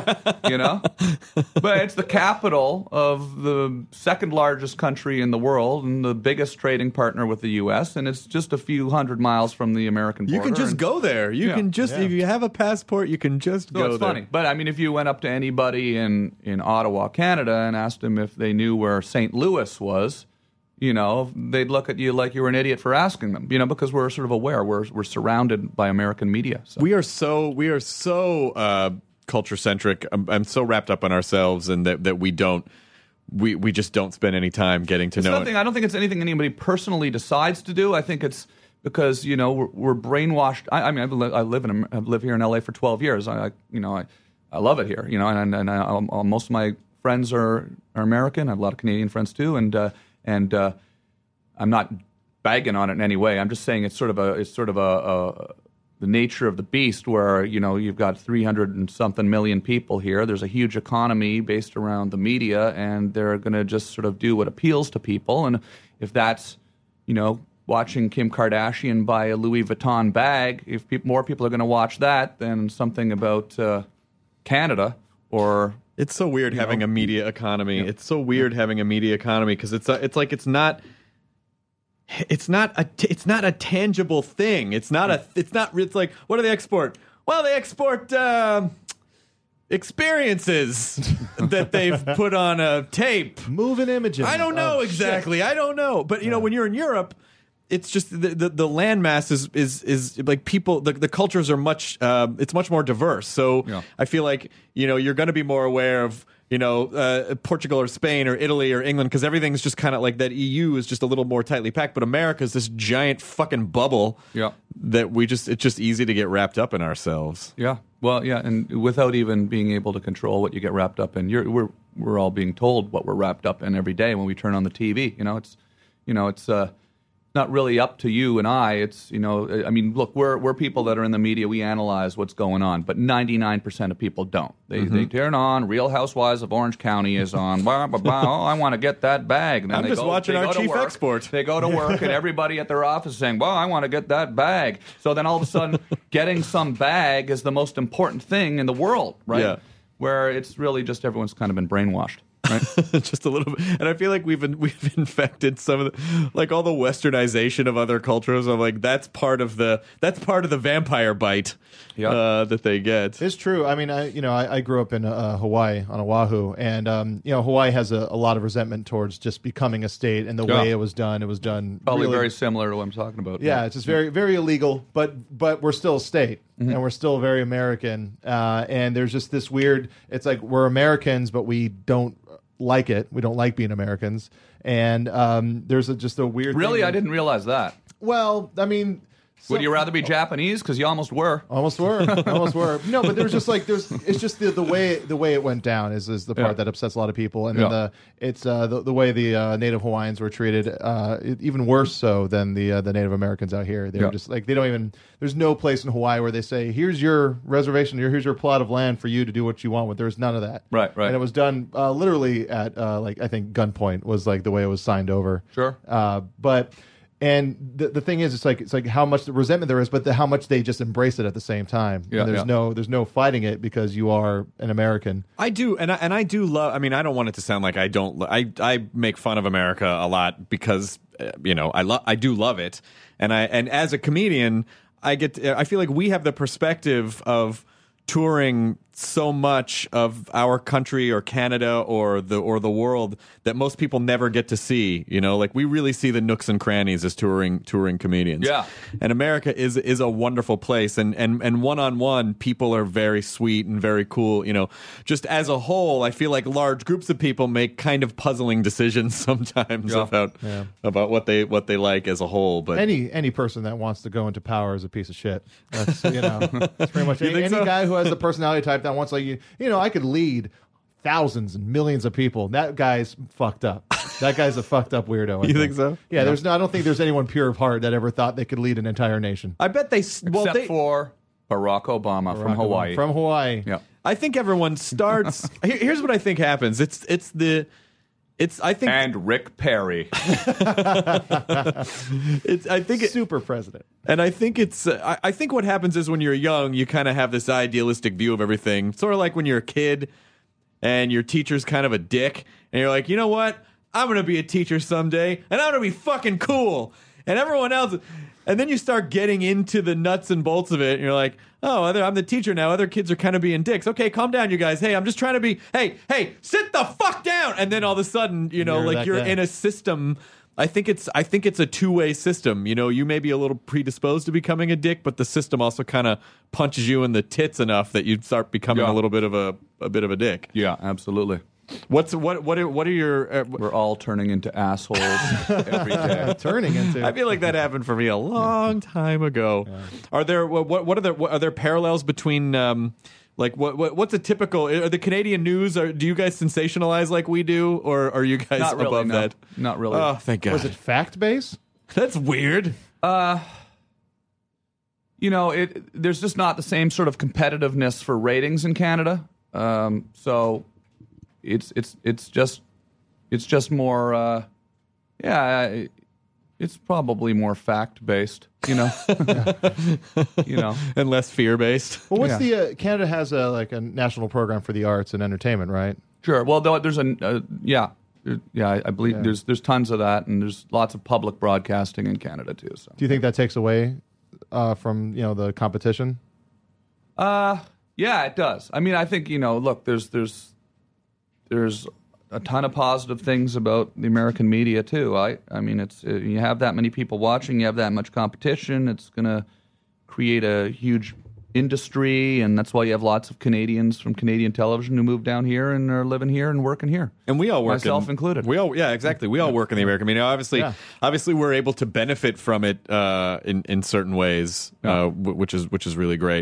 is. But it's the capital of the second largest country in the world and the biggest trading partner with the U.S., and it's just a few hundred miles from the American border. You can just go there. You can just, if you have a passport, you can just go there. It's funny. But, I mean, if you went up to anybody in Ottawa, Canada, and asked them if they knew where St. Louis was, they'd look at you like you were an idiot for asking them, because we're sort of aware. We're surrounded by American media. So. We are so culture centric. I'm so wrapped up in ourselves and that we just don't spend any time getting to know it. I don't think it's anything anybody personally decides to do. I think it's because, we're brainwashed. I mean, I've lived here in LA for 12 years. I love it here, and most of my friends are American. I have a lot of Canadian friends too. And I'm not bagging on it in any way. I'm just saying it's sort of the nature of the beast where, you've got 300 and something million people here. There's a huge economy based around the media, and they're going to just sort of do what appeals to people. And if that's, watching Kim Kardashian buy a Louis Vuitton bag, if more people are going to watch that than something about Canada or... It's so weird having a media economy. Yeah. It's so weird having a media economy because it's not a tangible thing. It's like, what do they export? Well, they export experiences that they've put on a tape. Moving images. I don't know exactly. Shit. I don't know. But when you're in Europe, it's just the landmass is like people. The cultures are much. It's much more diverse. So I feel like you're going to be more aware of Portugal or Spain or Italy or England because everything's just kind of like that. EU is just a little more tightly packed, but America is this giant fucking bubble. That it's just easy to get wrapped up in ourselves. Yeah. Well, yeah, and without even being able to control what you get wrapped up in, we're all being told what we're wrapped up in every day when we turn on the TV. It's not really up to you and I. It's, I mean, look, we're people that are in the media. We analyze what's going on, but 99% of people don't. They turn on Real Housewives of Orange County is on. Blah, blah, blah. Oh, I want to get that bag. And then I'm just watching our chief export. They go to work, and everybody at their office is saying, well, I want to get that bag. So then all of a sudden, getting some bag is the most important thing in the world, right? Yeah. Where it's really just everyone's kind of been brainwashed. Right? Just a little bit, and I feel like we've infected some of the all the westernization of other cultures. I'm like that's part of the vampire bite that they get. It's true. I mean, I grew up in Hawaii on Oahu, and Hawaii has a lot of resentment towards just becoming a state and the way it was done. It was done probably really, very similar to what I'm talking about. Yeah, it's just very very illegal, but we're still a state. Mm-hmm. And we're still very American, and there's just this weird. It's like we're Americans, but we don't like it. We don't like being Americans, and there's just a weird. Really, thing. I didn't realize that. Well, I mean. Would you rather be Japanese? Because you almost were. Almost were. No, but there's just like it's just the way it went down is the part that upsets a lot of people, and then the way the Native Hawaiians were treated, even worse so than the Native Americans out here. They're just like they don't even. There's no place in Hawaii where they say, "Here's your reservation. Here's your plot of land for you to do what you want with." There's none of that. Right. And it was done literally at like I think gunpoint was like the way it was signed over. Sure. But. And the thing is, it's like how much resentment there is, but how much they just embrace it at the same time. Yeah, and there's no fighting it because you are an American. I do, and I do love. I mean, I don't want it to sound like I don't. I make fun of America a lot because I do love it, and as a comedian, I feel like we have the perspective of touring so much of our country or Canada or the world that most people never get to see. Like we really see the nooks and crannies as touring comedians. Yeah. And America is a wonderful place, and one-on-one people are very sweet and very cool. Just as a whole, I feel like large groups of people make kind of puzzling decisions sometimes about what they like as a whole. But any person that wants to go into power is a piece of shit. That's that's pretty much any guy who has the personality type that wants I could lead thousands and millions of people. That guy's fucked up. That guy's a fucked up weirdo. You think so? Yeah, I don't think there's anyone pure of heart that ever thought they could lead an entire nation. I bet Except for Barack Obama from Hawaii. From Hawaii. Yeah. I think everyone starts. Here's what I think happens. I think and Rick Perry. I think super president. And I think I think what happens is when you're young, you kind of have this idealistic view of everything. Sort of like when you're a kid and your teacher's kind of a dick, and you're like, you know what? I'm gonna be a teacher someday, and I'm gonna be fucking cool. And everyone else, and then you start getting into the nuts and bolts of it, and you're like, oh, I'm the teacher now. Other kids are kind of being dicks. Okay, calm down, you guys. Hey, I'm just trying to be. Hey, sit the fuck down. And then all of a sudden, you're in a system. I think it's a two-way system. You may be a little predisposed to becoming a dick, but the system also kind of punches you in the tits enough that you start becoming a little bit of a dick. Yeah, absolutely. What are your? We're all turning into assholes every day. Turning into. I feel like that happened for me a long time ago. Yeah. Are there parallels between? What's a typical? Are the Canadian news? Do you guys sensationalize like we do, or are you guys Not really, above no. that? Not really. Oh, thank God. Was it fact based? That's weird. There's just not the same sort of competitiveness for ratings in Canada. So it's just more. It's probably more fact based, and less fear based. Well, what's the Canada has a national program for the arts and entertainment, right? Sure. Well, there's I believe there's tons of that, and there's lots of public broadcasting in Canada too. So, do you think that takes away from the competition? Yeah, it does. I mean, I think look, there's a ton of positive things about the American media too. I mean, it's you have that many people watching, you have that much competition. It's going to create a huge industry, and that's why you have lots of Canadians from Canadian television who move down here and are living here and working here. And we all work, myself included. Exactly. We all work in the American media. Obviously, we're able to benefit from it in certain ways, which is really great.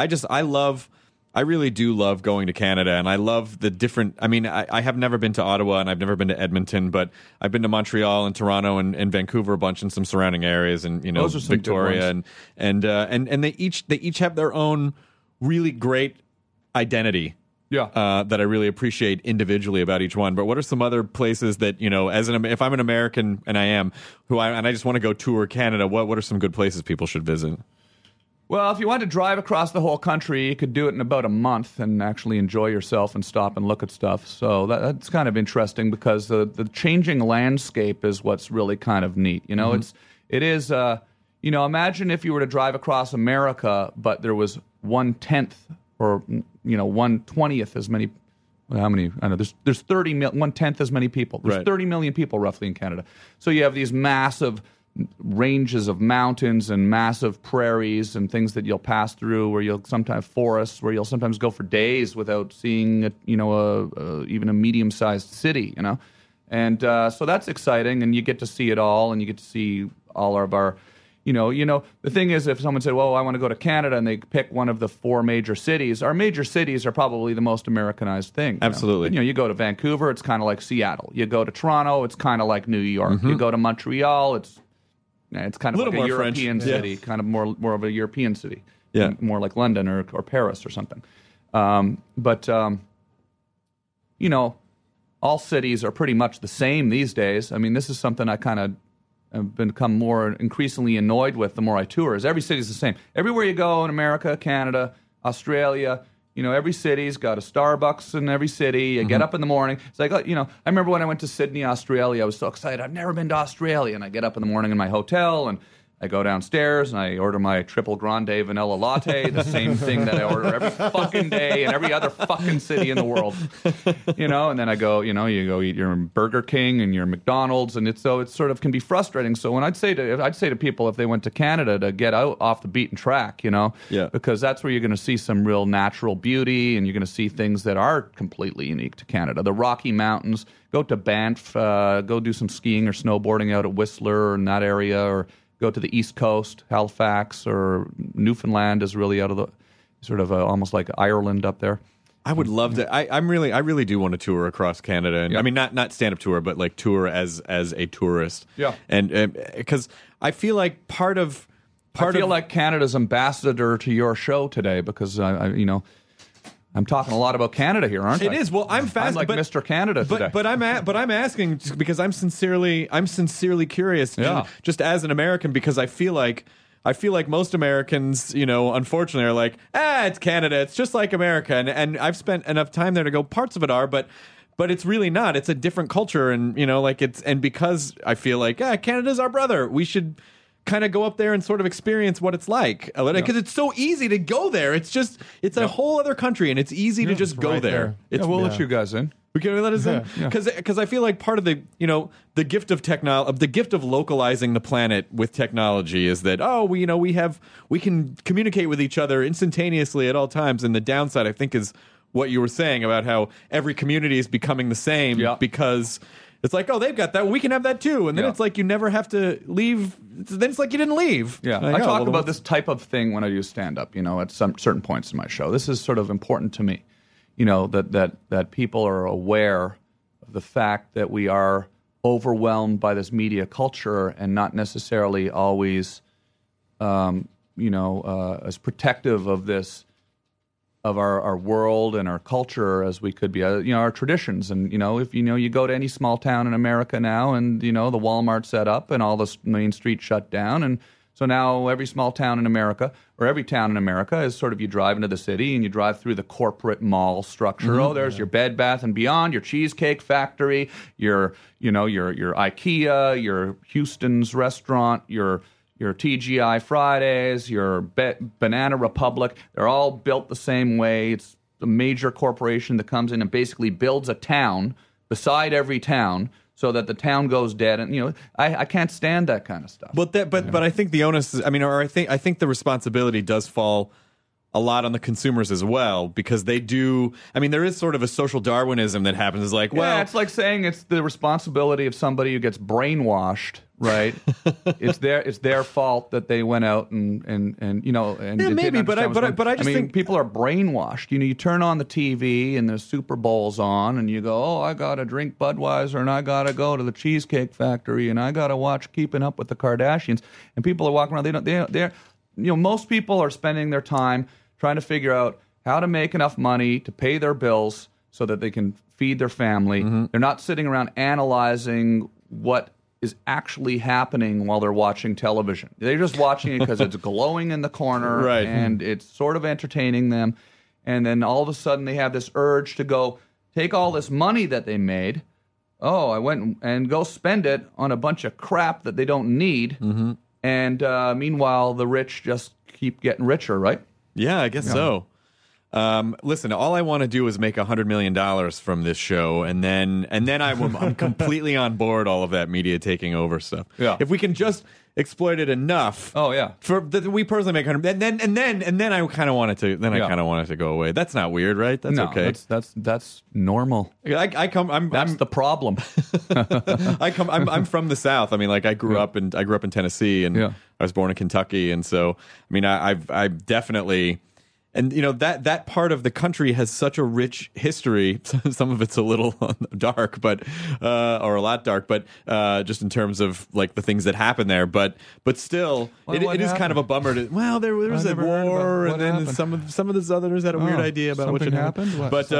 I really do love going to Canada, and I love the different. I mean, I have never been to Ottawa, and I've never been to Edmonton, but I've been to Montreal and Toronto and Vancouver a bunch, and some surrounding areas, and those are some Victoria, and they each have their own really great identity. Yeah, that I really appreciate individually about each one. But what are some other places that if I'm an American, and I am, and I just want to go tour Canada, what are some good places people should visit? Well, if you wanted to drive across the whole country, you could do it in about a month and actually enjoy yourself and stop and look at stuff. So that's kind of interesting because the changing landscape is what's really kind of neat. It is. Imagine if you were to drive across America, but there was 1/10 or 1/20th as many. How many? I know there's 1/10 as many people. There's 30 million people roughly in Canada. So you have these massive ranges of mountains and massive prairies and things that you'll pass through, where you'll sometimes forests, where you'll sometimes go for days without seeing even a medium-sized city, and so that's exciting, and you get to see it all, and you get to see all of our, the thing is, if someone said, well, I want to go to Canada, and they pick one of the 4 major cities, our major cities are probably the most Americanized thing. Absolutely. You go to Vancouver, it's kind of like Seattle. You go to Toronto, it's kind of like New York. Mm-hmm. You go to Montreal, it's kind of like a European city, kind of more of a European city, more like London or Paris or something. But all cities are pretty much the same these days. I mean, this is something I kind of I've become more increasingly annoyed with the more I tour is every city's the same. Everywhere you go in America, Canada, Australia, every city's got a Starbucks in every city. You get up in the morning. It's like, I remember when I went to Sydney, Australia, I was so excited. I've never been to Australia. And I get up in the morning in my hotel and I go downstairs and I order my triple grande vanilla latte, the same thing that I order every fucking day in every other fucking city in the world. And then I go, you go eat your Burger King and your McDonald's, and it sort of can be frustrating. So when I'd say to people if they went to Canada to get out off the beaten track, because that's where you're going to see some real natural beauty and you're going to see things that are completely unique to Canada. The Rocky Mountains, go to Banff, go do some skiing or snowboarding out at Whistler or in that area, or go to the East Coast, Halifax or Newfoundland is really out of the sort of almost like Ireland up there. I would love to. I really do want to tour across Canada, and I mean not stand up tour, but like tour as a tourist. Yeah, and because I feel like I feel like Canada's ambassador to your show today because I'm talking a lot about Canada here, aren't I? It is. Well, I'm like Mr. Canada today. But I'm asking because I'm sincerely curious, just as an American, because I feel like most Americans, unfortunately, are like, it's Canada, it's just like America, and I've spent enough time there to go, parts of it are, but it's really not. It's a different culture, and and because I feel like Canada's our brother, we should kind of go up there and sort of experience what it's like, because it's so easy to go there. It's a whole other country, and it's easy to just go there. We'll let you guys in. We can let us in because I feel like part of the the gift of the gift of localizing the planet with technology is that we can communicate with each other instantaneously at all times. And the downside, I think, is what you were saying about how every community is becoming the same because it's like, they've got that, we can have that too. And then it's like you never have to leave. Then it's like you didn't leave. Yeah, I talk about this type of thing when I do stand-up, at some certain points in my show. This is sort of important to me, that people are aware of the fact that we are overwhelmed by this media culture and not necessarily always, as protective of this, of our world and our culture as we could be, our traditions. And, if you go to any small town in America now and, the Walmart set up and all the main streets shut down. And so now every small town in America or every town in America is sort of you drive into the city and you drive through the corporate mall structure. Mm-hmm. There's your Bed Bath & Beyond, your Cheesecake Factory, your IKEA, your Houston's restaurant, your TGI Fridays, your Banana Republic, they're all built the same way. It's a major corporation that comes in and basically builds a town beside every town so that the town goes dead. And, I can't stand that kind of stuff. But I think the onus is, I think the responsibility does fall a lot on the consumers as well, because they do. There is sort of a social Darwinism that happens. It's like, it's like saying it's the responsibility of somebody who gets brainwashed, right? it's their fault that they went out and maybe, but I just think people are brainwashed. You turn on the TV and the Super Bowl's on, and you go, I gotta drink Budweiser, and I gotta go to the Cheesecake Factory, and I gotta watch Keeping Up with the Kardashians, and people are walking around. Most people are spending their time trying to figure out how to make enough money to pay their bills so that they can feed their family. Mm-hmm. They're not sitting around analyzing what is actually happening while they're watching television. They're just watching it because it's glowing in the corner, right, and it's sort of entertaining them. And then all of a sudden they have this urge to go take all this money that they made. I went and go spend it on a bunch of crap that they don't need. Mm-hmm. And meanwhile, the rich just keep getting richer, right? Yeah, I guess so. Listen, all I want to do is make $100 million from this show, and then I'm completely on board all of that media taking over stuff. Yeah. If we can just exploit it enough. Oh yeah. We personally make 100, and then I kind of want it to. Then I kind of want it to go away. That's not weird, right? That's okay. That's normal. That's the problem. I'm from the South. I grew up in Tennessee, and I was born in Kentucky, and so I've definitely And that part of the country has such a rich history. Some of it's a little dark, but or a lot dark, but just in terms of like the things that happen there. But still, it is kind of a bummer. There was a war, and then some of the Southerners had a weird idea about what should happen.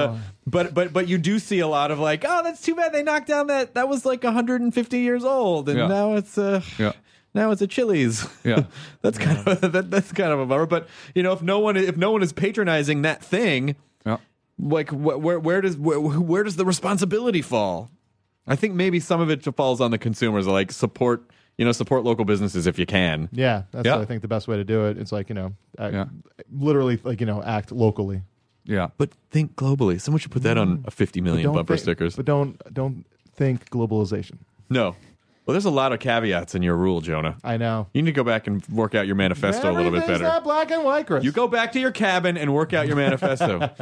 But you do see a lot of like, oh, that's too bad they knocked down that was like 150 years old, and now it's Now it's a Chili's. Yeah, that's kind of a bummer. But if no one is patronizing that thing, like where does the responsibility fall? I think maybe some of it falls on the consumers. Like support local businesses if you can. Yeah, that's I think the best way to do it. It's like literally like act locally. Yeah, but think globally. Someone should put that on a 50 million bumper stickers. But don't think globalization. No. Well, there's a lot of caveats in your rule, Jonah. I know. You need to go back and work out your manifesto a little bit better. Not black and white, Chris. You go back to your cabin and work out your manifesto.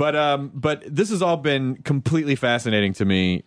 But this has all been completely fascinating to me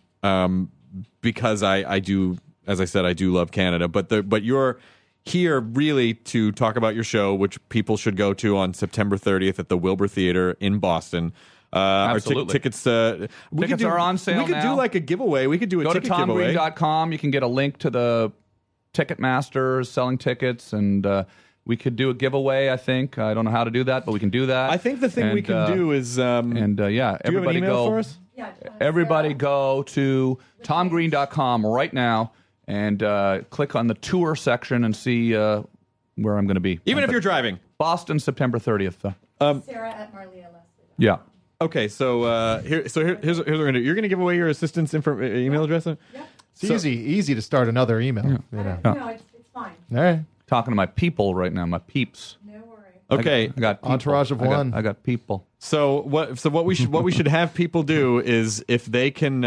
because I do, as I said, I do love Canada. But you're here really to talk about your show, which people should go to on September 30th at the Wilbur Theater in Boston. Absolutely. Our tickets tickets are on sale now. We could do like a giveaway. We could do a ticket giveaway. Go to TomGreen.com. You can get a link to the Ticketmasters selling tickets, and we could do a giveaway, I think. I don't know how to do that, but we can do that. I think the thing we can do is... everybody do you have an email for us? Yeah, everybody go to TomGreen.com right now and click on the tour section and see where I'm going to be. Even if you're driving. Boston, September 30th. Sarah at Marlea Leslie. Yeah. Okay, here's what we're gonna do. You're gonna give away your assistant's email address. Yeah. It's easy to start another email. No, it's fine. All right. Talking to my people right now, my peeps. No worries. Okay, I got people. Entourage of one. I got people. So what we should have people do is if they can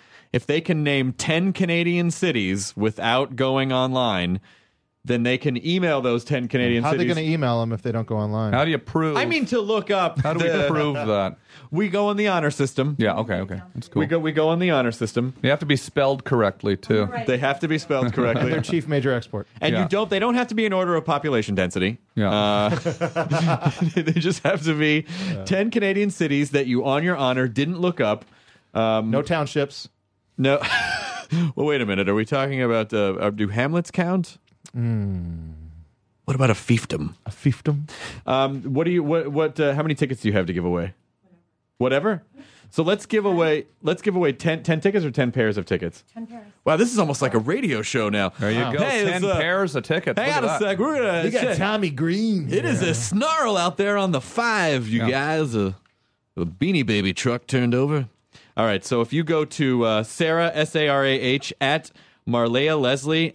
name 10 Canadian cities without going online, then they can email those 10 Canadian cities. How are they going to email them if they don't go online? How do you prove? I mean, to look up. How do we prove that? We go on the honor system. Yeah. Okay. That's cool. We go on the honor system. They have to be spelled correctly too. Right. They have to be spelled correctly. Their chief major export. And they don't have to be in order of population density. Yeah. They just have to be 10 Canadian cities that you, on your honor, didn't look up. No townships. No. Well, wait a minute. Are we talking about do hamlets count? What about a fiefdom? A fiefdom? How many tickets do you have to give away? Whatever? So let's give away 10 tickets or 10 pairs of tickets? 10 pairs. Wow, this is almost like a radio show now. There you go. Hey, 10 pairs of tickets. Hang on a sec. We're gonna. You got Tommy Green. It is a snarl out there on the 5, you guys. A Beanie Baby truck turned over. All right, so if you go to Sarah, Sarah, at Marlea Leslie,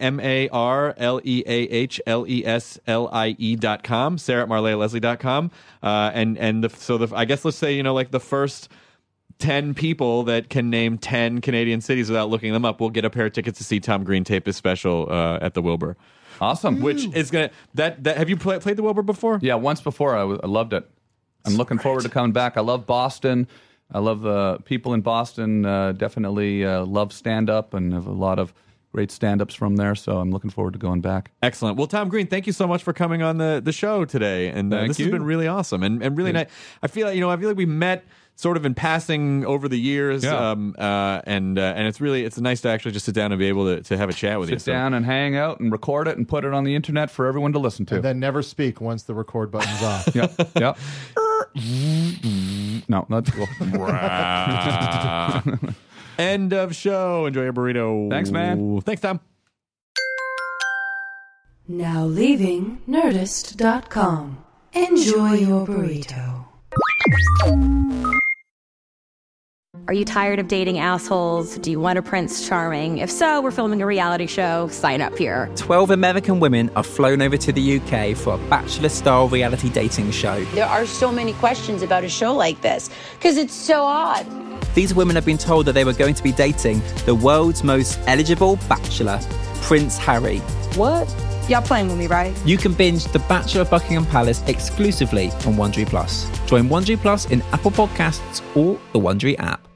MarleaHleslie.com, Sarah at MarleaLeslie.com. I guess let's say, like the first 10 people that can name 10 Canadian cities without looking them up will get a pair of tickets to see Tom Green tape his special at the Wilbur. Awesome. Which is going to, have you played the Wilbur before? Yeah, once before. I loved it. I'm looking forward to coming back. I love Boston. I love the people in Boston. Definitely love stand-up and have a lot of great stand-ups from there, so I'm looking forward to going back. Excellent. Well, Tom Green, thank you so much for coming on the show today, and this has been really awesome and really nice. I feel like we met sort of in passing over the years, and it's nice to actually just sit down and be able to have a chat with you. Sit down and hang out and record it and put it on the internet for everyone to listen to. And then never speak once the record button's off. Yep. No, that's cool. End of show. Enjoy your burrito. Thanks, man. Thanks, Tom. Now leaving Nerdist.com. Enjoy your burrito. Are you tired of dating assholes? Do you want a Prince Charming? If so, we're filming a reality show. Sign up here. 12 American women are flown over to the UK for a Bachelor-style reality dating show. There are so many questions about a show like this, because it's so odd. These women have been told that they were going to be dating the world's most eligible bachelor, Prince Harry. What? Y'all playing with me, right? You can binge The Bachelor of Buckingham Palace exclusively on Wondery Plus. Join Wondery Plus in Apple Podcasts or the Wondery app.